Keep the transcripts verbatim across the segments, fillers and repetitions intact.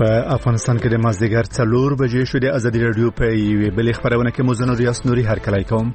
په افغانستان کې د مازدیګر څلور بجې شو. د ازادي رادیو په یوې بلې خبرونه کې مو زه نور یاس نوري هرکلی کوم.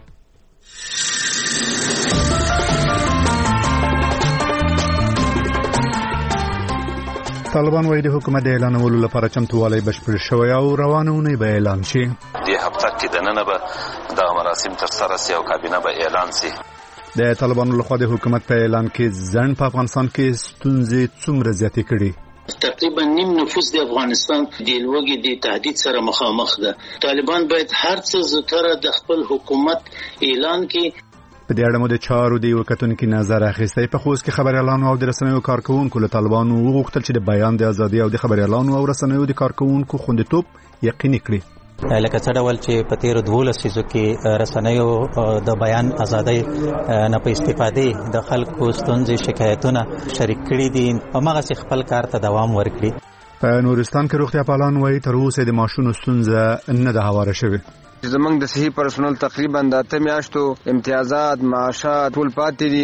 طالبان وايي د حکومت د اعلانولو لپاره چمتووالی بشپړ شوی او روانه اونۍ به اعلان شي. د هفته کې د ننه به د مراسم ترسره شي او کابینه به اعلان شي. د طالبانو لخوا د حکومت په اعلان کې ځنډ په افغانستان کې ستونزې څومره زیاتې کړي؟ تقریبا نیم نفوس د افغانستان د لوږې د تهدید سره مخامخ ده. طالبان باید هر څه زتره د خپل حکومت اعلان کې. په دې اړه مو د چارو د یو کتونکو نظر اخیستی. په خوست کې خبريالانو او د رسنیو کارکونکو له طالبانو وغوښتل چې د بیان د ازادي او د خبريالانو او رسنیو د کارکونکو خوندیتوب یقیني کړي. لکه څه ډول چې په تیر دولس سیزو کې رسنیو د بیان ازادۍ نه په استفادې د خلکو ستونزې شکایتونه شریک کړي دي، هماغسې خپل کار ته دوام ورکړي. په نورستان کې روغتیا پالان وایي تر اوسه د ماشومانو ستونزه نه ده هواره شوې. زمونږ د صحي پرسونل تقریبا د اته میاشتو امتیازات معاشات ټول پاتې دي.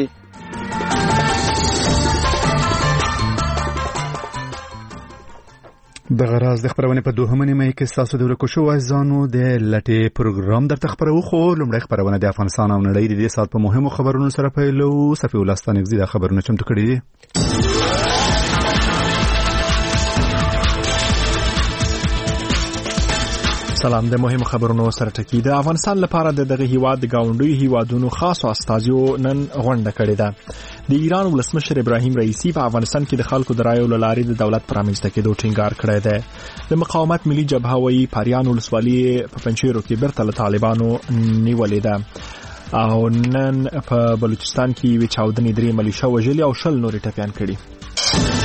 د غراز د خبرونه په دوهمه نیمه کې تاسو د ورکو شو ځانو د لټې پروګرام درته خبرو خو لومړی خبرونه د افغانستان او نړۍ د دې سات په مهمو خبرونو سره پیلو. صفي ولستان غزي د خبرونه چمتو کړی دي. سلام. د مهمو خبرونو سره ټکی د افغانستان لپاره د دغه هیواد د گاونډي هیوادونو خاصو استازیو نن غونډه کړې ده. د ایران ولسمشر ابراهیم رئیسی په افغانستان کې د خلکو د رایو لارې د دولت پرامنځته کېدو ټینګار کړی دی. د مقاومت ملي جبهه وايي پاریان ولسوالي په پنجشیرو کې برته له طالبانو نیولې ده او نن په بلوچستان کې یوې چاودنې درې ملیشه وژلې او شل نورې ټپیان کړي.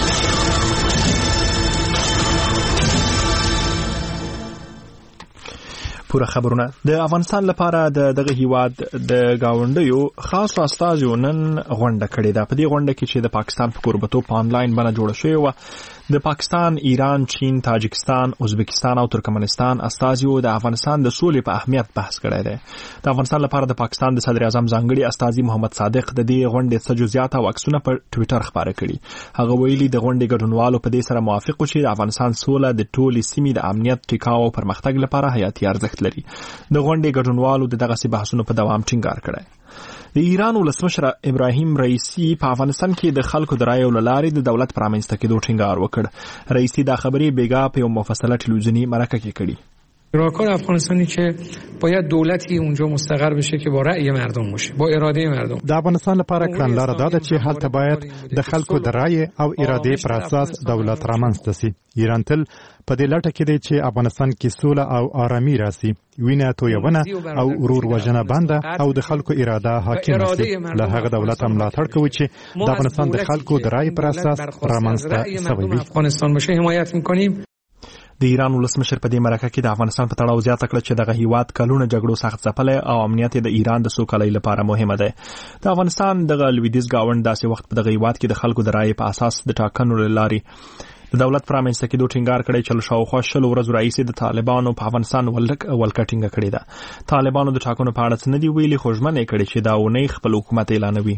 پوره خبرونه د افغانستان لپاره د دغه هیواد د گاونډیو خاصو استازیو نن غونډه کړې ده. په دې غونډه کې چې د پاکستان په کوربتوب په انلاین باندې جوړه شوې و، د پاکستان، ایران، چین، تاجکستان، ازبکستان او ترکمنستان استازیو د افغانستان د سولې په اهمیت بحث کړی دی. د افغانستان لپاره د پاکستان د صدر اعظم ځانګړي استازي محمد صادق د دې غونډې څخه جزئیات او عکسونه په ټوئیټر خبره کړي. هغه ویلي د غونډې ګډونوالو په دې سره موافق و چې د افغانستان سوله د ټولې سیمې د امنیت، ټیکاو او پرمختګ لپاره حیاتي ارزښت لري. د غونډې ګډونوالو د دغه سي بحثونو په دوام ټینګار کړی. د ایران ولسمشر ابراهیم رئیسی په افغانستان کې د خلکو د رایو لارې د دولت پرامنځته کېدو ټینګار وکړ. رئیسی دا خبرې بیګا په یو مفصله تلویزیونی مرکه کې کړي. راهکار افغانستانی که باید دولتی اونجا مستقر بشه که با رأی مردم باشه، با اراده مردم. د افغانستان لپاره کړنلاره دا ده چې هلته باید د خلکو د رأی او اراده پر اساس دولت رامنځته شي. ایران تل په دې لټه کې دی چې افغانستان کې سوله او آرامي راسي، وینه تویونه او ورور وژنه بنده او د خلکو اراده حاکم شي. له هغه دولت هم ملاتړ کوي چې د افغانستان د خلکو د رأی پر اساس رامنځته شوی وي. افغانستان باشه حمایت می‌کنیم. د ایران ولسمشر په دې مرکه کې د افغانستان په تړاو زیاته کړه چې دغه هیواد کلونه جګړو سخت ځپلی او امنیت د ایران د سوکالۍ لپاره مهمه ده. د افغانستان دغه لویدیځ گاونډ داسې وخت په دغه هیواد کې د خلکو د رایې په اساس د ټاکنو له لارې د دولت پرامنځته کېدو ټینګار کړی چې له شاوخوا شلو ورځو راهیسې د طالبانو په افغانستان ولکه ټینګه کړې ده. طالبانو د ټاکنو په اړه څه نه دي ویلي، خو ژمنه یې کړې چې دا اونۍ خپل حکومت اعلانوي.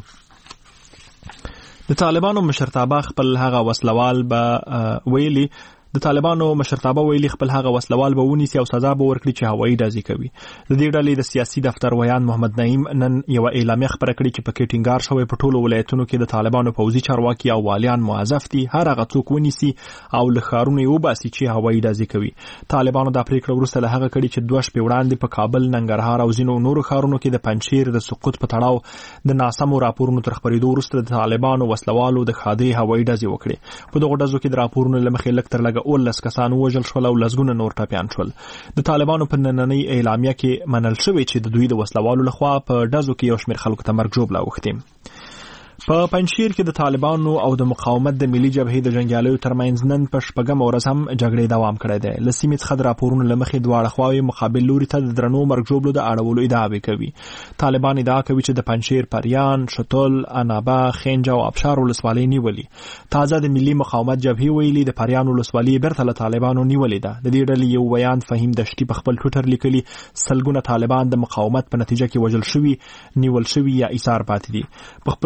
د طالبانو مشرتابه خپل هغه وسلوال به ویلي د طالبانو مشرتابه ویلي خپل هغه وسلوال به ونیسي او سزا به ورکړي چې هوایي ډزې کوي. د دې ډلې د سیاسي دفتر ویان محمد نعیم نن یو اعلامیه خبره کړې چې پکې ټینګار شوی په ټولو ولایتونو کې د طالبانو پوځي چارواکي او والیان موظف دي هر هغه څوک ونیسي او له ښارونو یې وباسي چې هوایي ډزې کوي. طالبانو دا پریکړه وروسته له هغه کړې چې دوه شپې وړاندې په کابل، ننګرهار او ځینو نورو ښارونو کې د پنجشیر د سقوط په تړاو د ناسمو راپورونو تر خپرېدو وروسته د طالبانو وسلوالو د ښادرې هوایي ډزې وکړې. په دغو ډزو کې د راپورونو له مخې لږ تر لږه اوولس کسان وژل شول او لسګونه نور ټپیان شول. د طالبانو په نننۍ اعلامیه کې منل شوی چې د دوی د وسلوالو لخوا په ډزو کې یو شمېر خلکو ته مرګ ژوبله اوښتې. په پنجشیر کې د طالبانو او د مقاومت د ملي جبهې د جنګیالیو ترمنځ نن په شپږمه ورځ هم جګړې دوام کړی دی. له سیمې څخه د راپورونو له مخې دواړه خواوې مقابل لوري ته د درنو مرګ ژوبلو د اړولو ادعاوې کوي. طالبان ادعا کوي چې د پنجشیر، پریان، شتول، انابه، خینج او ابشار ولسوالۍ نیولي. تازه د ملي مقاومت جبهې ویلي د پریان ولسوالۍ بیرته له طالبانو نیولې ده. د دې ډلې یو ویان فهیم دشتي په خپل ټویټر لیکلي سلګونه طالبان د مقاومت په نتیجه کې وژل شوي، نیول شوي یا ایثار پاتې دي. په خپلواک ډول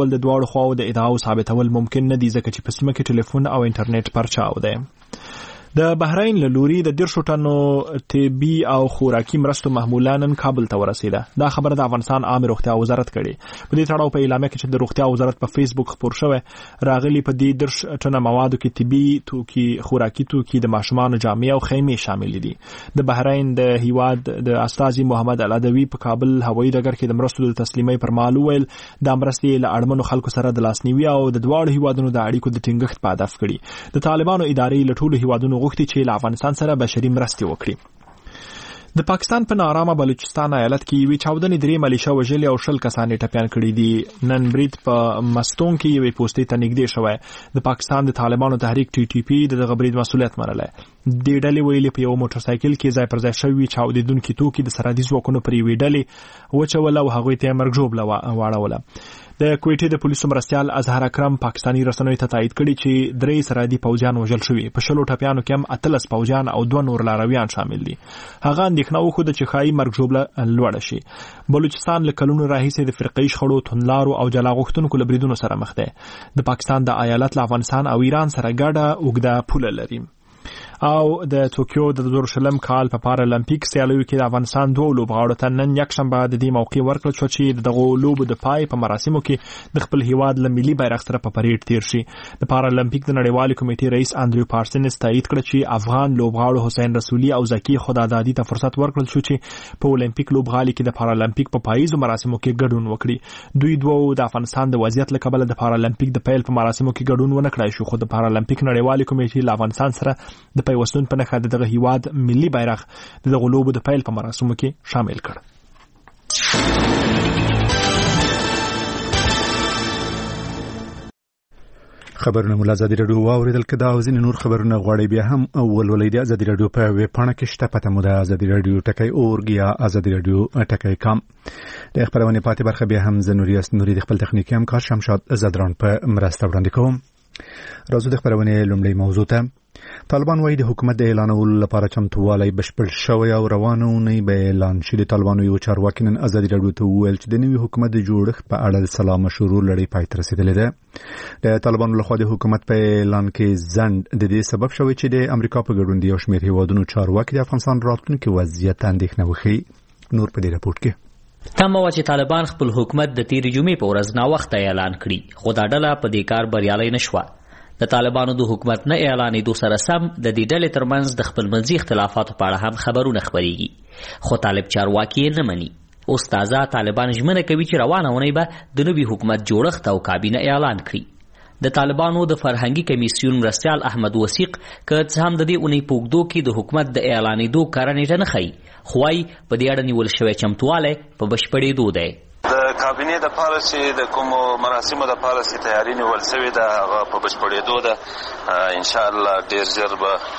ډول د دواړو خواو د ادعاو ثابتول ممکن نه دي ځکه چې په سیمه کې ټلیفون او انټرنیټ پرچاو دی. د بحرین له لوري د دیرشو ټنو طبي او خوراکي مرستو محموله نن کابل ته ورسېده. دا خبره د افغانستان عامه روغتیا وزارت کړې. په دې تړاو په اعلامیه کې چې د روغتیا وزارت په فیسبوک خپور شوی راغلي په دې دیرش ټنه موادو کې طبي توکي، خوراکي توکي، د ماشومانو جامې او خیمې شامل دي. د بحرین د هیواد د استاذي محمد العدوي په کابل هوایي ډګر کې د مرستو د تسلیمۍ پر مهال وویل دا مرستې له اړمنو خلکو سره د لاسنیوي او د دواړو هیوادونو د اړیکو د ټینګښت په هدف کړي. د طالبانو ادارې له ټولو هیوادونو غوښتي چې له افغانستان سره بشري مرستې وکړي. د پاکستان په نارامه بلوچستان ایالت کې یوې چاودنې درې ملیشه وژلې او شل کسان یې ټپیان کړي دي. نن برید په مستون کې یوې پوستې ته نږدې شوی. د پاکستان د طالبانو تحریک ټي ټي پی د دغه برید مسؤلیت منلی. دې ډلې ویلي په یو موټر سایکل کې ځای پر ځای شوي چاودېدونکي توکي د سرحدي ځواکونو پر یوې ډلې وچول او هغوی ته یې مرګ ژوبله واړوله. د کویټې د پولیسو مرستیال اظهر اکرم پاکستاني رسنیو ته تایید کړي چې درې سرحدي پوځیان وژل شوي. په شلو ټپیانو کې هم اتلس پوځیان او دوه نور لارویان شامل دي. هغه اندېښنه وښوده چې ښایي مرګ ژوبله لوړه شي. بلوچستان له کلونو راهیسې د فرقه‌یي شخړو، توندلارو او جلا غوښتونکو له بریدونو سره مخ دی. د پاکستان د ایالت له افغانستان او ایران سره ګډه اوږده پوله لري. او د توکیو د دورشلم کال په پارالمپیک سیالیو کې د افغانستان دوه لوبغاړو ته نن یکشنبه د دې موقع ورکړل شو چې دغه لوبو د پای په مراسمو کې د خپل هیواد له ملي بیرغ سره په پریډ تیر شي. د پارالمپیک د نړیوالې کمیټې رئیس انډریو پارسنز تایید کړ چې افغان لوبغاړو حسین رسولي او زکی خدادادي ته فرصت ورکړل شو چې په اولمپیک لوبغالي کې د پارالمپیک په پاییزو مراسمو کې ګډون وکړي. دوی دوه د افغانستان د وضعیت له کبله د پارالمپیک د پیل په مراسمو کې ګډون ونه کړای شو، خو د پارالمپیک نړیوالې کمیټې له افغانستان سره د پیوستون په نښه د دغه هیواد ملي بیرغ د دغه لوبو د پیل په مراسمو کې شامل کړ. خبرونه مولا ازادي رادیو واوریدل کدا او ځینې نور خبرونه غواړي بیا هم او ولولې د ازادي رادیو په ویب پاڼه کې شته. پته مو د ازادي رادیو ټکی اورګ یا ازادي رادیو ټکی کام. د خبرونه پاتې برخه بیا هم زنوریاس نوري د خپل تخنیکی همکار شمشاد زدران په مرسته وړاندې کوم. راځو د خبرونه لومړی موضوع ته. طالبان وايي د حکومت د اعلانولو لپاره چمتووالی بشپړ شوی او روانه اونۍ به اعلان شي. د طالبانو یو چارواکي نن ازادي رادیو ته وویل چې د نوي حکومت د جوړښت په اړه د سلا مشورو لړۍ پای ته رسېدلې ده. د طالبانو لخوا د حکومت په اعلان کې ځنډ د دې سبب شوی چې د امریکا په ګډون د یو شمېر هیوادونو چارواکي د افغانستان راتلونکي وضعیت اندېښنه وښيي. نور په دې راپورټ کې تمه وه چې طالبان خپل حکومت د تېرې جمعې په ورځ ناوخته اعلان کړي، خو دا ډله په دې کار بریالی نه شوه. د طالبانو د حکومت نه اعلانېدو سره سم د دې ډلې ترمنځ د خپلمنځي اختلافاتو په اړه هم خبرونه خپرېږي، خو طالب چارواکي یې نه مني. اوس تازه طالبان ژمنه کوي چې روانه اونۍ به د نوي حکومت جوړښت او کابینه اعلان کړي. د طالبانو د فرهنګي کمیسیون مرستیال احمد وثیق که څه هم د دې اونۍ په اوږدو کې د حکومت د اعلانېدو کره نیټه نه ښیي، خو وایي په دې اړه نیول شوی چمتووالی په بشپړېدو دی. د کابینې د پاره چې د کومو مراسمو د پاره چې تیاری نیول شوې ده هغه په بشپړېدو ده. ان شاء الله ډېر ژر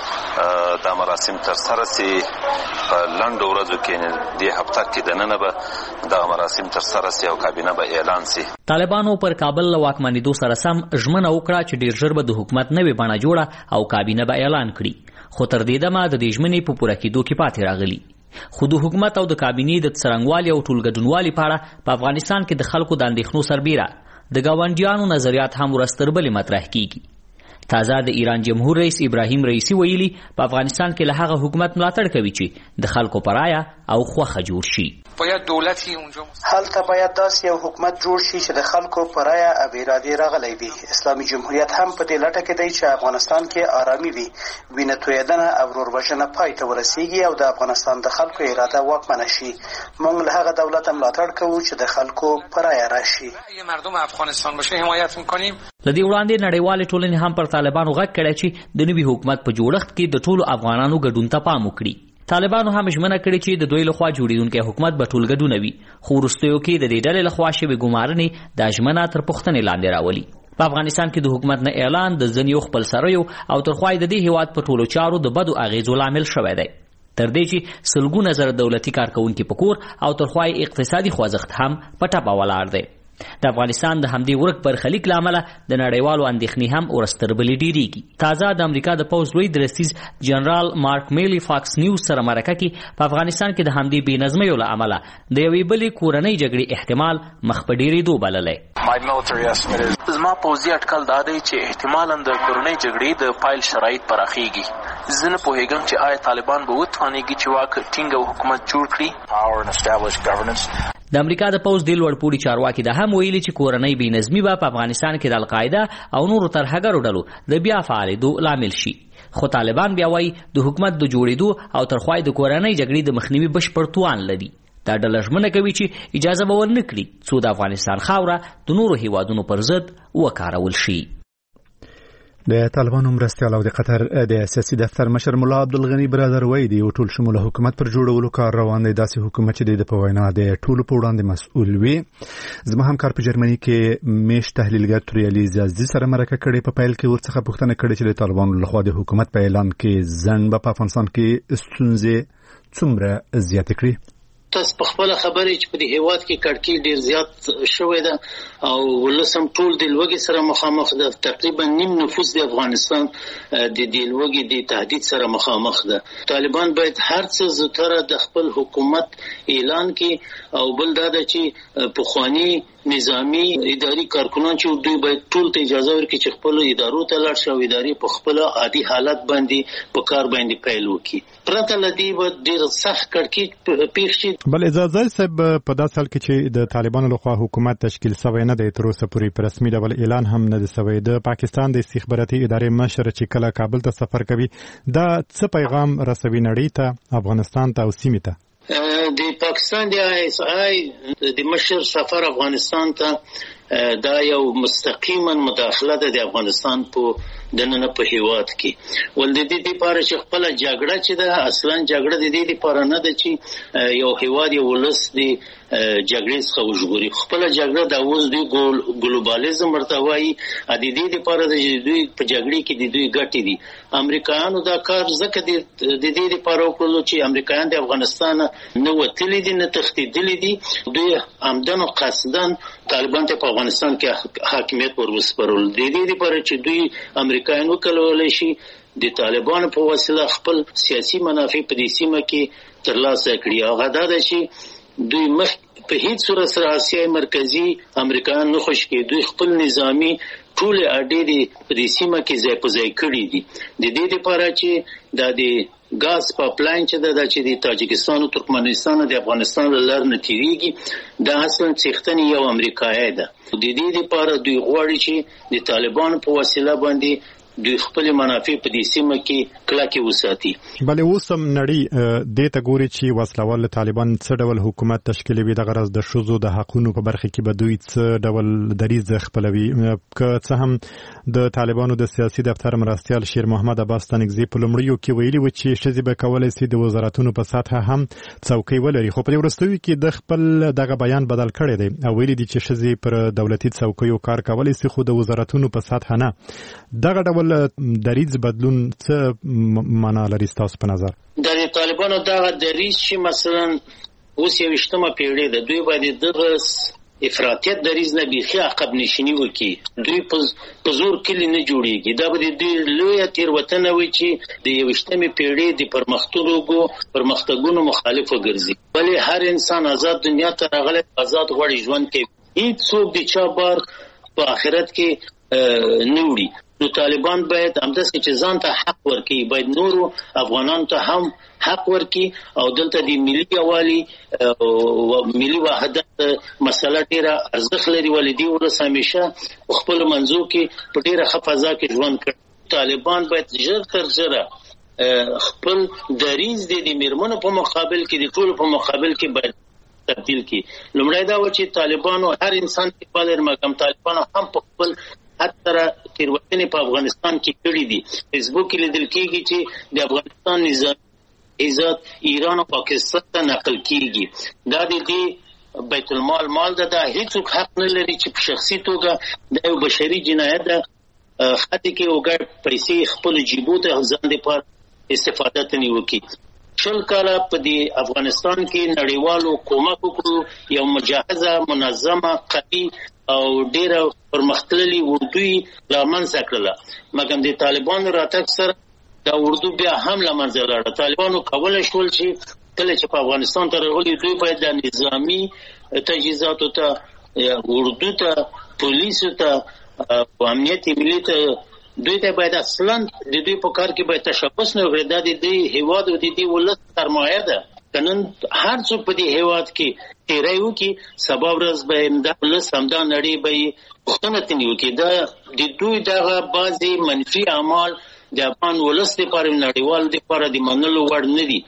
به دا مراسم ترسره شي. په لنډو ورځو کې دې هفته کې دننه به دغه مراسم ترسره شي او کابینه به اعلان شي. طالبانو پر کابل له واکمنېدو سره سم ژمنه وکړه چې ډېر ژر به د حکومت نوې بڼه جوړه او کابینه به اعلان کړي، خو تر دې دمه د دې ژمنې په پوره کېدو کې پاتې راغلي. خو د حکومت او د کابینې د څرنګوالي او ټولګډونوالي په اړه په افغانستان کې د خلکو د اندېښنو سربیره د ګاونډیانو نظریات هم ورځ تر بلې مطرح کیږي. تازه د ایران جمهور رئیس ابراهیم رئیسی ویلي په افغانستان کې له هغه حکومت ملاتړ کوي چې د خلکو په رایه او خوښه جوړ شي. باید دولتی اونجا هلته باید داسې یو حکومت جوړ شي چې د خلکو په رایه او ارادې راغلی وي. اسلامي جمهوریت هم په دې لټه کې دی چې افغانستان کې آرامي وي، وینه تویدنه او وروروژنه پای ته ورسیږي او د افغانستان د خلکو اراده واکمنه شي. موږ له هغه دولت ملاتړ کوو چې د خلکو په رایه راشي. مردم افغانستان باشه حمایت میکنیم. لدې وړاندې نړیوالې ټولنې هم پر طالبانو غږ کړی چې د نوي حکومت په جوړښت کې د ټولو افغانانو ګډون ته پام وکړي. طالبانو هم ژمنه کړې چې د دوی لخوا جوړېدونکی حکومت به ټول ګډون وي، خو وروستیو کې د دې ډلې لخوا شوې ګمارنې دا ژمنه تر پوښتنې لاندې راولي. په افغانستان کې د حکومت نه اعلان د ځینو خپلسریو او ترخوای د دې هیواد په ټولو چارو د بدو اغیزو لامل شوی دی، تر دې چې سلګونه زره دولتي کارکونکي په کور او ترخوای اقتصادي خوځښت هم په ټپه ولاړ دی. د افغانستان د همدې ورک برخلیک لامل د نړیوالو اندېښنې هم ورستربلې ډیریږي. تازه د امریکا د پوز لوی درستیز جنرال مارک میلی فاکس نیوز سره مرکه کې په افغانستان کې د همدې بې نظمیو له امله د یوې بلې کورنۍ جګړې احتمال مخ په ډیریدو بللی. زما پوځي اټکل دا دی چې احتمالاً د کورنۍ جګړې د پایل شرایط پراخیږي. زه نه پوهېږم چې آیا طالبان به وتوانېږي چې واک ټینګ او حکومت جوړ کړي. د امریکا د پوز د لوړپوړي چارواکي دا هم ویلي چې کورنۍ بې نظمي به په افغانستان کې د القاعده او نورو ترهګرو ډلو د بیا فعالېدو لامل شي. خو طالبان بیا وایي د حکومت د جوړېدو او ترخوای د کورنۍ جګړې د مخنیوي بشپړ توان لري. دا ډله ژمنه کوي چې اجازه به ورنه کړي څو د افغانستان خاوره د نورو هیوادونو پر ضد وکارول شي. د طالبانو مرستیال او د قطر د سیاسي دفتر مشر مولا عبدالغني برادر وایي د ټول شموله حکومت پر جوړولو کار روان دی. داسې حکومت چې د په وینا د ټولو په وړاندې مسؤل وي. زما همکار په جرمني کې میش تحلیلګر توریالي زیازدي سره مرکه کړې. په پیل کې ورڅخه پوښتنه کړې چې د طالبانو لخوا د حکومت په اعلان کې ځنډ به په افغانستان کې ستونزې څومره زیاتې کړي. تاسو په خپل خبرې چې په دې هیواد کې کړکۍ ډیر زیات شوې ده او ولسم ټول د لوګي سره مخامخ ده. تقریبا نیم نفوس د افغانستان د دې لوګي د تهدید سره مخامخ ده. طالبان باید هر څه زتره د خپل حکومت اعلان کړي او بل دا ده چې په خواني نظامی اداري کارکونان چې دوی باید ټول ته اجازه ورکړي چې خپل ادارو ته لاړ شي او اداري په خپل عادي حالت باندې په کار باندې پیل وکړي. پرته لدی به ډیر سخت کړکۍ پیښ شي. بل اجازه صاحب په داسې حال کې چې د طالبانو لخوا حکومت تشکیل شوی نه دی تر اوسه پورې په رسمي ډول اعلان هم نه دی شوی. د پاکستان د استخباراتي ادارې مشر چې کله کابل ته سفر کوي دا څه پیغام رسوي نړۍ ته، افغانستان ته او سیمې ته؟ د پاکستان د آی اس آی د مشر سفر افغانستان ته دا یو مستقیما مداخله ده د افغانستان په دننه په هیواد کې. ول د دې لپاره چې خپل جګړه چې ده اصلا جګړه د دې لپاره نه ده چې یو هیواد یو ولس دی جګړې څخه وژغوري. خپل جګړه د اوس دی ګلوبالیزم ورته وایي. د دې لپاره د دوی په جګړې کې د دوی ګټې دي. امریکایانو دا کار ځکه د دې لپاره وکړو چې امریکایان د افغانستان نه وتلي دي نه تښتېدلي دي. دوی عمدن او قصدن طالبان ته په افغانستان کې حاکمیت ور وسپارل. د دې لپاره چې دوی امریکایان وکولای شي د طالبانو په وسیله خپل سیاسي منافع په دې سیمه کې ترلاسه کړي. هغه دا ده چې دوی مخ په هیڅ صورت سره آسیا مرکزی امریکایان نه خوش کې دوی خپل نظامی ټول اډې دي په دې سیمه کې ځای په ځای کړي دي. د دې لپاره چې د دې غاز پایپلاین چې د چې د تاجکستان او ترکمنستان او د افغانستان لار نه تیریږي دا اصلا څښتنی یو امریکایي ده. د دې لپاره دوی غواړي چې د طالبان په وسیله باندې دوی خپل منافع په دې سیمه کې کلکه وساتي. بل اوس هم نړۍ د ته ګوري چې وسلوال طالبان څه ډول حکومت تشکیلوي. د غرض د شذو د حقونو په برخه کې به دوی څه ډول دریځ خپلوي. که څه هم د طالبانو د سیاسي دفتر مرستیال شیر محمد عباس تنگزی په لومړیو کې ویلي و چې ښځې به کولای شي د وزارتونو په سطحه هم څوکۍ ولري. خو په وروستیو کې د خپل دغه بیان بدل کړی دی او ویلي دي چې ښځې پر دولتي څوکیو کار کولای شي خو د وزارتونو په سطحه نه. دغه ډول دریځ بدلون څه معنا لري تاسو په نظر؟ د طالبانو دغه دریځ چې مثلا اوس یو وشتمه پیړۍ ده دوی باندې دغه افراطیت دریځ نه بیخي عقب نشینی وکړي. دوی په زور کلی نه جوړیږي. دا به دوی لویه تېروتنه وي چې د یو وشتمې پیړۍ د پرمختګونو پرمختګونو مخالف وګرځي. بلې هر انسان آزاد دنیا ته راغلی آزاد غواړي ژوند کوي. هیڅ څوک د چا بار په آخرت کې نه وړي. نو طالبان باید همداسې چې ځان ته حق ورکړي باید نورو افغانانو ته هم حق ورکړي او دلته د ملي یووالي او ملي وحدت مسله ډیره ارزښت لري. ولې دې ولس همیشه په خپلو منځو کې په ډیره ښه فضا کې ژوند کوي. طالبان باید ژر تر ژره خپل دریځ د میرمنو په مقابل کې د ټولو په مقابل کې باید تبدیل کړي. لومړی دا و چې طالبانو هر انسان کې پالر مګم طالبانو هم په خپل هر طرح تیروتنې په افغانستان کې کړي دي. فیسبوک کې لیدل کېږي چې د افغانستان نظام عزت ایران او پاکستان ته نقل کېږي. دا د دې بیت المال مال ده. دا هیڅوک حق نه لري چې په شخصي توګه د یو بشري جنایت ده خاطر کې وګړي پیسې خپل جیبو ته ځان لپاره استفاده تني وکړي. شل کاله په دې افغانستان کې نړیوالو کومک وکړو، یو مجهزه منظمه قوي او ډیره پرمختللي اردو رامنځته کړله، مګر د طالبانو راتګ سره دا اردو بیا هم له منځه لاړه. طالبانو کولی شول چې کله چې په افغانستان ته راغلي دوی باید د نظامي تجهیزاتو ته، اردو ته، پولیسو ته، امنیت ملي ته، دوی ته باید اصلا د دوی په کار کې باید تشبث نه وکړي. دا د دې هیواد او د دې ولس سرمایه ده. که نن هر څوک په دې هیواد کې تیری وکړي، سبا ورځ به همدا ولس همدا نړۍ به یې پوښتنه ترې وکړي. دا د دوی دغه بعضې منفي اعمال د افغان ولس لپاره، نړیوال لپاره د منلو وړ نه دي.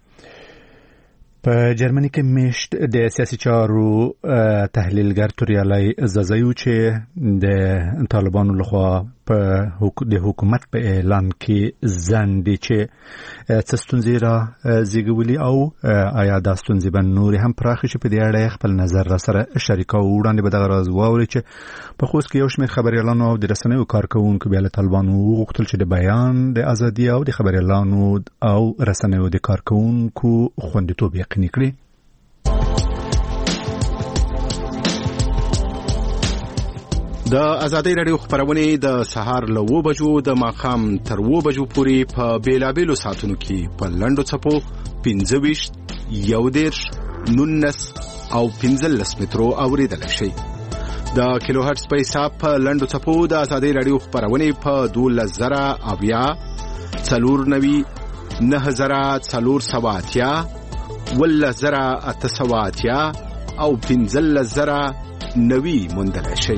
په جرمني کې میشت د سیاسي چارو تحلیلګر توریالی زازایو چې د طالبانو لخوا په د حکومت په اعلان کې ځنډ چې څه ستونزې را زیږولي او آیا دا ستونزې به نورې هم پراخې شي، په دې اړه خپل نظر را سره شریکوو. وړاندې به دغه راز واورئ چې په خوست کې یو شمېر خبریالانو او د رسنیو کارکوونکو بیا له طالبانو وغوښتل چې د بیان د ازادي او د خبریالانو او رسنیو د کارکوونکو خوندیتوب یقیني کړي. د ازادۍ راډیو خبرونه د سهار له اوه بجو د ماښام تر اوه بجو پورې په بیلابیلو ساعتونو کې په لنډو څپو پنځه ویشت، یو دېرش، نولس او پنځلس مترو اوریدلی شئ. د کیلو هرټز په حساب په لنډو څپو د ازادۍ راډیو خبرونه په دولس زره اویا، څلور نوي، نهه زره څلور سوه اتیا، ولس زره اته سوه اتیا او پنځلس زره نوي موندلی شئ.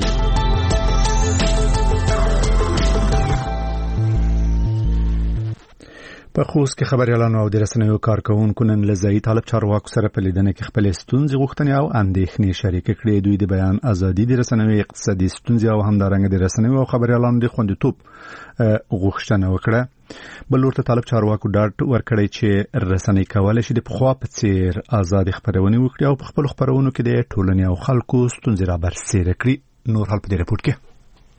په خوست کې خبريالانو او د رسنیو کارکوونکو نن له ځایي طالب چارواکو سره په لیدنه کې خپل ستونزې غوښتنې او اندېښنې شریک کړې. دوی د بیان ازادي، د رسنیو اقتصادي ستونزې او همدارنګه د رسنیو او خبريالانو د خوندیتوب غوښتنه وکړه. بل ورته طالب چارواکو ډاډ ورکړی چې رسنۍ کولی شي د پخوا په څیر آزاد خبرونه وکړي او په خپل خبرونو کې د ټولنې او خلکو ستونزې را برسېره کړي. نور حال په دې رپورټ کې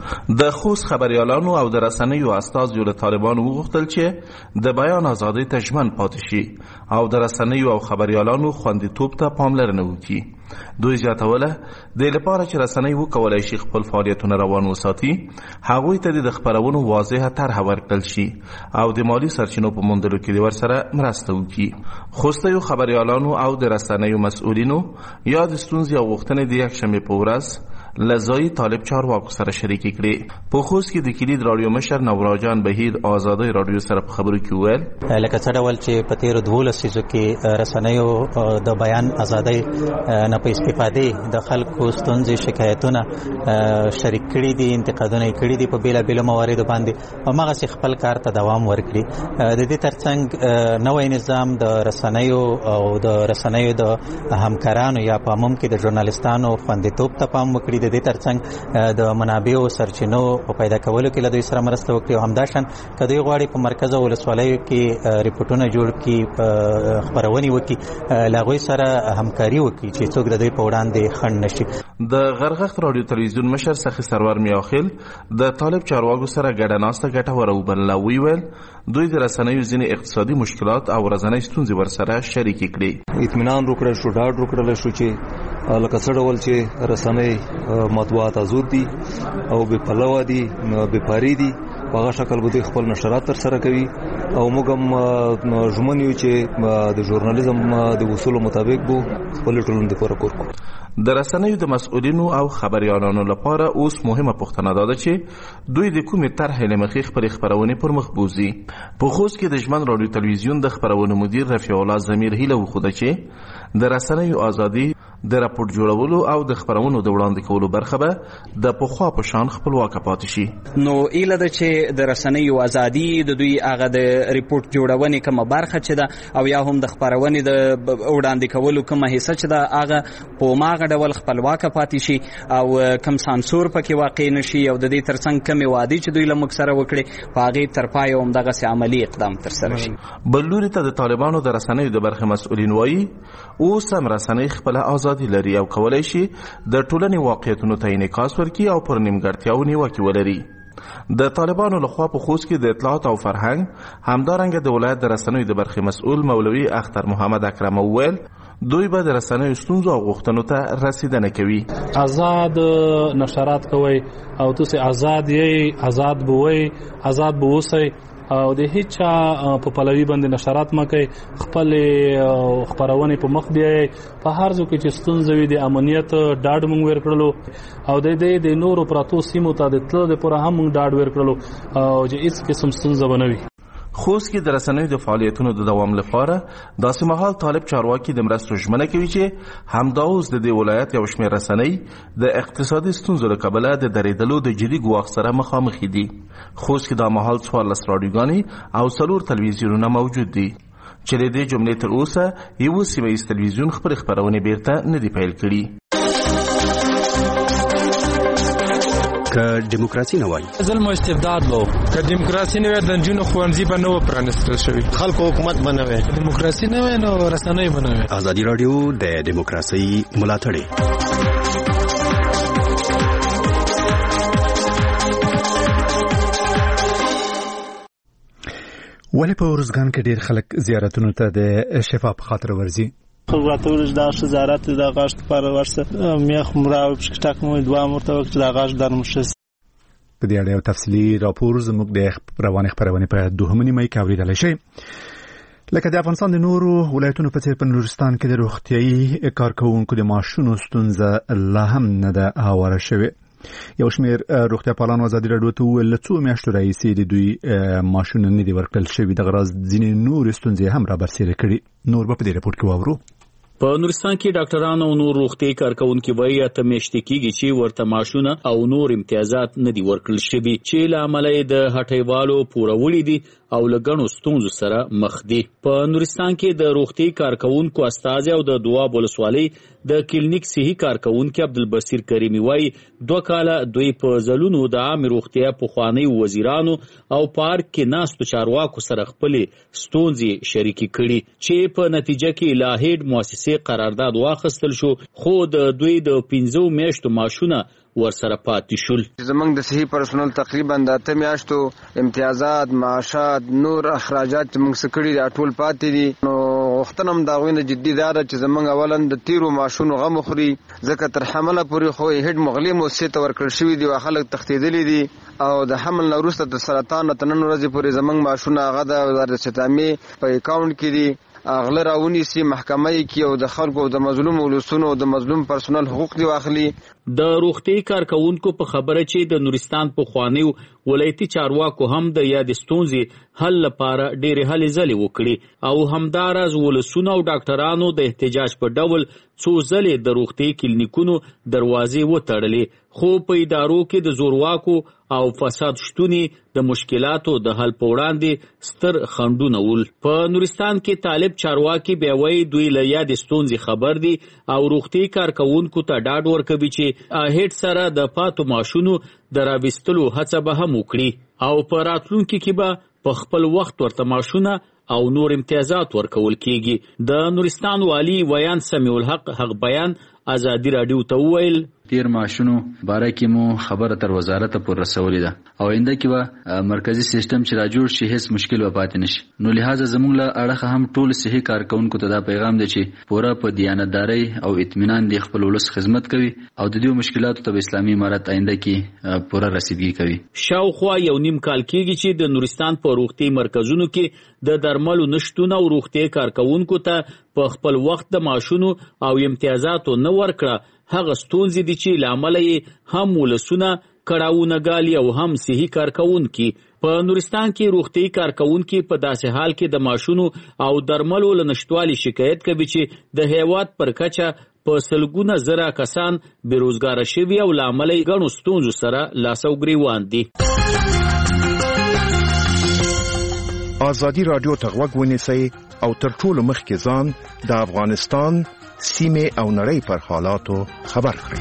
د خوست خبريالانو او د رسنیو استازو له طالبانو وغوښتل چې د بیان ازادۍ ته ژمن پاتې شي او د رسنیو او خبريالانو خوندیتوب ته پاملرنه وکړي. دوی زیاتوله د لپاره چې رسنۍ وکولای شي خپل فعالیتونه روان وساتي، هغوی ته د خبرونو واضحه طرح ورکړل شي او د مالی سرچینو په موندلو کې ورسره مرسته وکړي. خوستیو خبريالانو او د رسنیو مسؤلینو یا د ستونزې او غوښتنې د یکشنبې په ورځ لزایی طالب چارواکو سره شریکي کړي. په خوست کې د کلید رادیو مشر نوراجان بهیر آزادۍ رادیو سره په خبرو کې وویل لکه څه ډول چې په تیرو دولس لسیزو کې رسنیو د بیان ازادۍ نه په استفادې د خلکو ستونزې شکایتونه شریک کړي دي، انتقادونه کړي دي په بیلابیلو مواردو باندې او هغه خپل کار ته دوام ورکړي. د دې ترڅنګ نوې نظام د رسنیو او د رسنیو د همکارانو یا په عموم کې د ژورنالیستانو خوندیتوب ته پام وکړي. د دې ترڅنګ د منابعو سرچینو په پیدا کولو کې له دوی سره مرسته وکړي او همداشان که دوی غواړي په مرکز او ولسوالیو کې ریپورټونه جوړ کړي، خبرونه وکړي، له هغوی سره همکاري وکړي چې څوک د دوی په وړاندې خنډ نشي. د غرغښت رادیو تلویزیون مشر سخي سرور میاخیل د طالب چارواکو سره ګډه ناسته ګټوره وبلله. ویل دوی د رسنیو ځینې اقتصادي مشکلات او ورځنۍ ستونزې ورسره شریکې کړي. اطمینان وکړل شو، ډاډ وکړل شو چې لکه څه ډول چې رسنۍ مطبوعات آزاد دي او بې پلوه دي، بې پاري دي، په هغه شکل به دوی خپل نشرات تر سره کوي او موږ هم ژمن یو چې د ژورنالیزم د اصولو مطابق به خپل ټولنې لپاره کار کوو. د رسنیو د مسؤلینو او خبريالانو لپاره اوس مهمه پوښتنه ده چې دوی د کومې طرحې له مخې خپلې خبرونې پر مخ بوځي. په خوست کې د ژمن رادیو تلویزیون د خبرونو مدیر رفیع الله ضمیر هیله وښوده چې د رسنیو ازادي د راپورټ جوړولو او د خبرونو د وړاندې کولو برخه به د پخوا په شان خپلواکه پاتې شي. نو ایله ده چې د رسنیو ازادي د دوی هغه د ریپورټ جوړونې کومه برخه چې ده او یا هم د خبرونې د وړاندې کولو کومه حصه چې ده هغه په ماغه ډول خپلواکه پاتې شي او کم سانسور پکې واقع نشي او د دې ترڅنګ کمې وعدې چې دوی له موږ سره وکړي په هغې تر پایه هم دغسې عملي اقدام ترسره شي. بل لوري ته د طالبانو د رسنیو د برخې مسؤلین وایي اوس هم رسنۍ خپله ازادي لري او کولی شي د ټولنې واقعیتونو ته انعکاس ورکړي او پر نیمګړتیاو نیوکې ولري. د طالبانو لخوا په خوست کې د اطلاعات او فرهنګ همدارنګه د ولایت د رسنیو د برخې مسؤل مولوي اختر محمد اکرم وویل دوی به د رسنیو ستونزو او غوښتنو ته رسیدنه کوي. آزاد نشرات کوي او تاسو آزاد یې آزاد بووي آزاد بووسئ او د هیڅ په پلوي باندې نشرات مکه خپل خبرونه په مخ بیاي په هر ځکه چې ستونزې وي د امنیت ډاډ مونږ ورکړلو او د دې د نورو پراتو سیمو ته د تل د پوره هم ډاډ ورکړلو او چې هیڅ قسم ستونزه بنوي. خوست کې د رسنیو د فعالیتونو د دوام لپاره داسې مهال طالب چارواکي د مرستو ژمنه کوي چې همدا اوس د دې ولایت یو شمېر رسنۍ د اقتصادي ستونزو له کبله د درېدلو د جدي ګواښ سره مخامخ دي. خوست کې دا مهال څوارلس راډیوګانې او څلور تلویزیونونه موجود دي چې د دې جملې تر اوسه یو سیمه ییز تلویزیون خپل خبرونه بیرته نه دی پیل کړي. که دیموکراسي نه وای ظلم او استبداد لو که دیموکراسي نه وای د جنونو خوانځي به نو پرانستل شوی خلکو حکومت بنوي دیموکراسي نه وای نو رسنۍ بنوي. ازادي رادیو د دیموکراسي ملاتړي. ولې په ورزګان کې ډېر خلک زیارتونو ته د شفا په خاطر ورځي؟ خبراتورش دا زیارت دا غاشت پر ورسه میخ مراو پښتاک مو دوه مرته وخت دا غاش درمشس. په دې اړه یو تفصیلي راپور زموږ د رواني خبرونه په دوهمه نیمه کې اوریدل شي. لکه د افغانستان د نورو ولایتونو په څیر په نورستان کې د روغتيایي کارکونکو د معاشونو ستونزه لا هم نه ده هواره شوې. یو شمېر روغتیا پالان ازادي راډیو ته ویل څو میاشتو راهیسې د دوی معاشونه نه دي ورکړل شوي. دغه راز ځینې نور ستونزې هم را برسېره کړي. نور به په دې راپور کې واورو. په نورستان کې ډاکټرانو او نور روغتي کارکونکو وایي ته میشت کېږي چې ورته معاشونه او نور امتیازات نه دي ورکړل شوي چې لامل د هټیوالو پوروړي دي او لګڼو ستونزو سره مخ دي. په نورستان کې د روغتي کارکونکو استاد او د دواب ولسوالۍ د کلینیک صحي کارکونکو عبدالبصیر کریمی وایي دوه کاله دوی په ځلونو د عام روغتیا په خواني وزیرانو او پارک کې ناستو چارواکو سره خپل ستونزې شریکي کړي چې په نتیجه کې لاهید مؤسسه قرارداد واخیستل شو خو د دوی د پنځو میاشتو معاشونه ورسره پاتې شول. زمونږ د صحي پرسونل تقریبا د اته میاشتو امتیازات معاشات نور اخراجات چې موږ سکړي دا ټول پاتې دي. نو وختنم دا غوینه جدي دار چې زمونږ اولن د تیرو معاشونو غو مخري ځکه تر حمله پورې خو هډ مغلی موسسه ته ورکړل شوی دی او خلک تختیدلی دي او د حمل وروسته د سرطان تنن ورځې پورې زمونږ معاشونه هغه د وزارت ستامي په اکاونټ کې دي اغله راونی سي محکمه کې او د خلکو د مظلوم ولسونو او د مظلوم پرسونل حقوق دی واخلي. د روغتي کارکونکو په خبره چې د نورستان په خوانیو ولایتي چارواکو هم د یاد ستونزې حل لپاره ډېرې هلې ځلې وکړي او همداراز ولسونه او ډاکټرانو د احتجاج په ډول څو ځلې د روغتي کلینیکونو دروازې وتړلې خو په ادارو کې د زورواکو او فساد شتونی د مشکلاتو د حل په وړاندې ستر خنډونه ول. په نورستان کې طالب چارواکي بیا وایي دوی له یاد ستونزې خبر دي او روغتي کارکونکو ته ډاډ ورکوي چې هیڅ سره د پاتو معاشونو د راوستلو هڅه به هم وکړي او په راتلونکي کې به په خپل وخت ورته معاشونه او نور امتیازات ورکول کیږي. د نورستان والی ویان سمیع الحق حق بیان ازادي راډیو ته وویل تیر معاشونو باره کې مو خبره تر وزارت پورې رسولې ده او آینده کې به مرکزی سیستم چې را جوړ شي هیڅ مشکل و پاتې نشي. نو لہذا زموږ له اړخه هم ټول صحي کارکونکو ته دا پیغام دی چې پوره په دیانتداري او اطمینان دی خپل ولس خدمت کوي او د دې مشکلاتو ته اسلامي امارت آینده کې پوره رسیدګي کوي. شاوخوا یو نیم کال کېږي چې د نورستان په روغتي مرکزونو کې د درملو نشټونه او روغتي کارکونکو ته په خپل وخت د معاشونو او امتیازاتو نه ورکړه هغه ستونزې دي چې لامل یې هم ولسونه کړاوونه ګالي او هم صحي کارکونکي. په نورستان کې روغتي کارکونکي په داسې حال کې د معاشونو او درملو له نشټوالي شکایت کوي چې د هیواد پر کچه په سلګونه زره کسان بیروزګار شوي او لامل یې ګڼو ستونزو سره لاس او ګریوان دي. ازادي رادیو ته غوږ ونیسئ او تر ټولو مخکې ځان د افغانستان سیمه او نړۍ پر حالاتو خبر کړئ.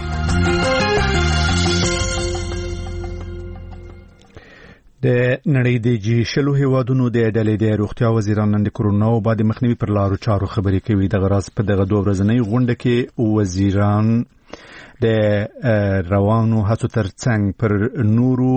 د نړۍ د جی شلو هیوادونو د ډلې د روغتیا وزیران نن د کرونا وبا د مخنیوي پر لارو چارو خبرې کوي. د غراس په دغه دوه ورځنۍ غونډه کې وزیران د روانو هڅو ترڅنګ پر نورو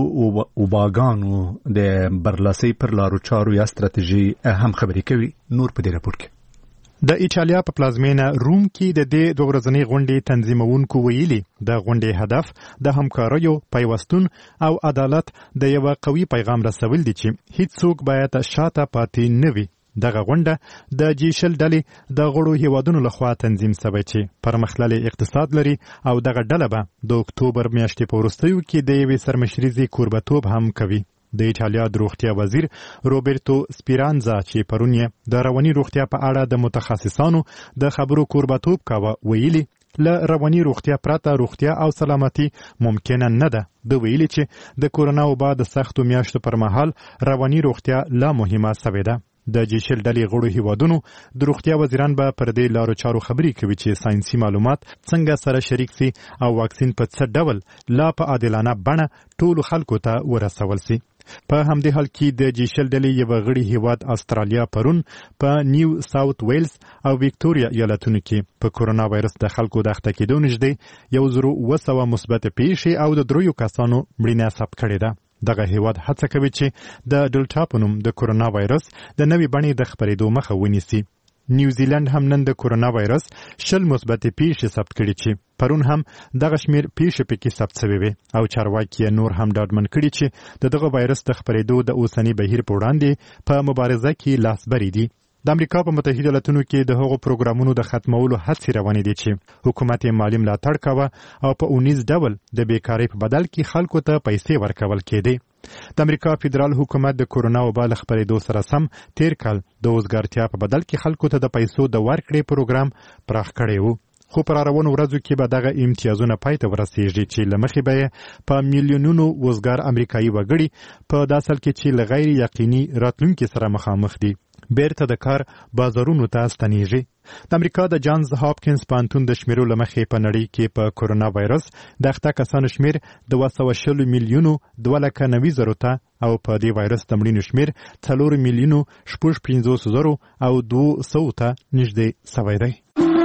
وباګانو د برلاسۍ پر لارو چارو یا ستراتیژي هم خبرې کوي. نور په دې راپور کې د ایټالیا په پلازمینه روم کې د دې دوه ورځنۍ غونډې تنظیمونکو ویلي د غونډې هدف د همکاریو، پیوستون او عدالت د یو قوي پیغام رسول دي چې هیڅوک باید شاته پاتې نه وي. دغه غونډه د جی شل ډلې د غړو هیوادونو لخوا تنظیم شوې چې پرمختللی اقتصاد لري او دغه ډله به د اکتوبر میاشتې په وروستیو کې د یوې سرمشریزې کوربتوب هم کوي. د ایټالیا د روغتیا وزیر روبرتو سپیرانزا چې پرون یې د رواني روغتیا په اړه د متخصصانو د خبرو کوربتوب کاوه ویلي له رواني روغتیا پرته روغتیا او سلامتي ممکنه نه ده. د ویلي چې د کورونا وبا د سختو میاشتو پر مهال رواني روغتیا لا مهمه شوې ده. د جی شل ډلې غړو هیوادونو د روغتیا وزیران به پر دې لارو چارو خبرې کوي چې ساينسي معلومات څنګه سره شریک سي او واکسین په څه ډول لا په عادلانه بڼه ټولو خلکو ته ورسول سي. په همدې حال کې د جی شل ډلې یو غړي هیواد استرالیا پرون په نیو ساوث ویلز او ویکټوريا ایالتونو کې په کورونا وایرس د خلکو د اخته کېدو نږدې یو زرو اوه سوه مثبت پیښې او د دریو کسانو مړینه ثبت کړې ده. دغه هیواد هڅه کوي چې د ډلټا په نوم د کورونا وایرس د نوې بڼې د خپرېدو مخه ونیسي. نیوزیلند هم نن د کورونا وایرس شل مثبت پیښې ثبت کړي چې پرون هم دغه شمیر پیښې پکې ثبت شوې وي او چارواکي نور هم ډاډمن کړي چې د دغه وایرس د خپرېدو د اوسنی بهیر په وړاندې په مبارزه کې لاسبري دي. د امریکا په متحده ایالاتونو کې د هغو پروګرامونو د ختمولو هڅې روانې دي چې حکومت یې مالي ملاتړ کوه او په اونیز ډول د بیکارۍ په بدل کې خلکو ته پیسې ورکول کېدې. د امریکا فدرال حکومت د کورونا وبا له خپرېدو سره سم تیر کال د وزګارتیا په بدل کې خلکو ته د پیسو د ورکړې پروګرام پراخ کړی و. خو پر روانو ورځو کې به دغه امتیازونه پای ته ورسیږي چې له مخې به یې په میلیونونو وزګار امریکایي وګړي په داسې حال کې چې له غیر یقیني راتلونکي سره مخامخ دي بیرته د کار بازارونو ته ستنیږي. د امریکا د جانز هاپکینز پوهنتون د شمیرو له مخې په نړۍ کې په کورونا وایرس د اخته کسانو شمیر د دوه سوه شلو میلیونو دوه لکه نوي زرو ته او په دې وایرس د مړینو شمیر څلور میلیونو شپږ پنځوس زرو او دوه سوو ته نږدې سوی دی.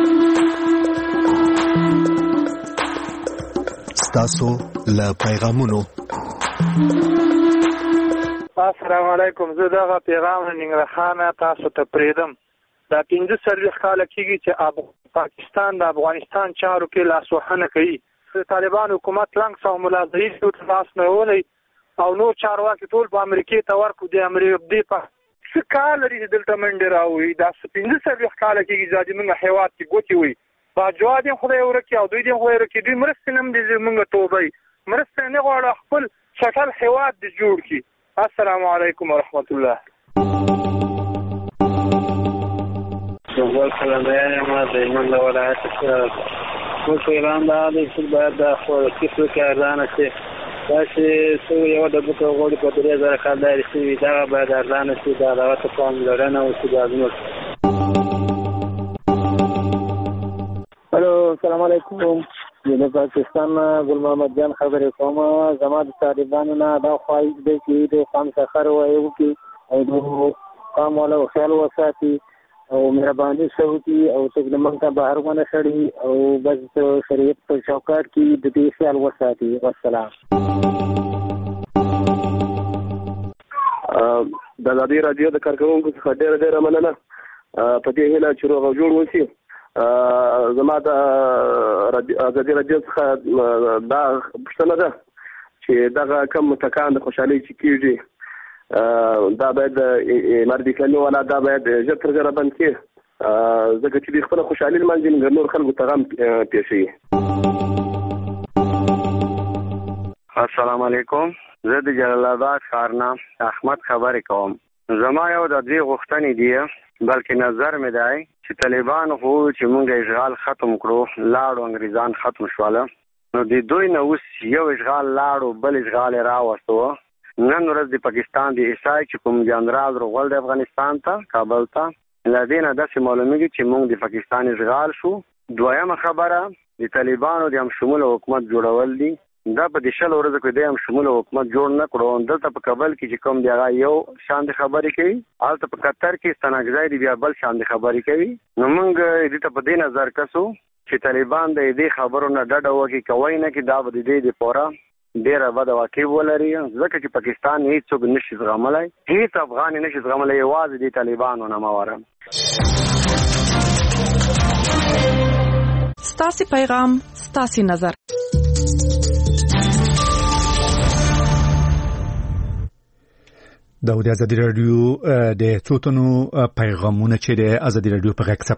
ستاسو له پیغامونو السلام علیکم. زه دغه پیغام ننګرخانه تاسو ته پریدم. دا پنځه څلوېښت کاله کېږي چې پاکستان د افغانستان چارو کې لاسوهنه کوي. د طالبان حکومت لنګ سو ملا ظهیر ته لاس نه ولی او نور چارواکي ټول په امریکې ته ورکو د امریکې په څه کال لري چې دلته منډې راوړي. دا پنځه څلوېښت کاله کېږي چې زموږ هېواد کې ګوتې وي. باجواد یې خدای ورکړي او دوی دې خدای ورکړي. دوی مرستې نه هم دې زموږ توبه مرستې نه غواړي خپل چټل هېواد دې جوړ کړي. السلام علیکم ورحمت الله. زه سلام یم د هلمند ولایت څخه. موږ اعلان دا دی چې باید د خوراکي توکي ارزانه شي. داسې څو یوه ډبه که غواړي په درې زره کال داري شوي دغه باید ارزانه شي. د هغه ته پاملرنه وشي. دا زموږ الو السلام علیکم. زه د پاکستان ګل محمد جان خبرې کوم. زما د طالبانو نه دا خواهش دی چې د قام سفر وکړي او د قام والا خیال وساتي او مهرباني وکړي او څوک موږ ته بهر ونه شړي او بس شریعت په چوکاټ کې د دې خیال وساتي. والسلام. د ازادي راډیو د کارکوونکو څخه ډېره ډېره مننه په دې هیله چې روغ او جوړ وشي. زما د ازادي راډیو څخه دا پوښتنه ده چې دغه کم متکان د خوشحالۍ چې کېږي دا باید مرد اسلامي والا دا باید ژر تر ژره بند کړي ځکه چې دوی خپله خوشحالي لمانځي مګر نور خلکو ته غم پېښوي. السلام علیکم. زه د جلال آباد ښار نه احمد خبرې کوم. زما یو د دې غوښتنې دي بلکې نظر مې دی چې طالبان خو چې مونږ اشغال ختم کړو لاړو انګریزان ختم شواله نو د دوی نه اوس یو اشغال لاړو بل اشغال راوستو. نن ورځ د پاکستان د عیسای چې کوم جنرال روغل د افغانستان ته کابل ته له دې نه داسې معلومیږي چې مونږ د پاکستان اشغال شو. دویمه خبره د طالبانو د هم شموله حکومت جوړول دي. دا په دې شل ورځو کې د هم شموله حکومت جوړ نه کړو. دلته په کابل کې چې کوم دی هغه یو شان د خبرې کوي هلته په قطر کې ستنګځای دی بیا بل شان د خبرې کوي. نو موږ دې ته په دې نظر کسو چې طالبان د دې خبرو نه ډډه وکړي کوي نه کې دا به د دې د پوره ډیره بده واقع ولري ځکه چې پاکستان هیڅوک نشي زغملای هیڅ افغان نشي زغملای یوازې د طالبانو نه ماوره. ستاسو پیغام ستاسو نظر. دا د ازادي رادیو د څوتنو پیغامونه چې د ازادي رادیو په غږ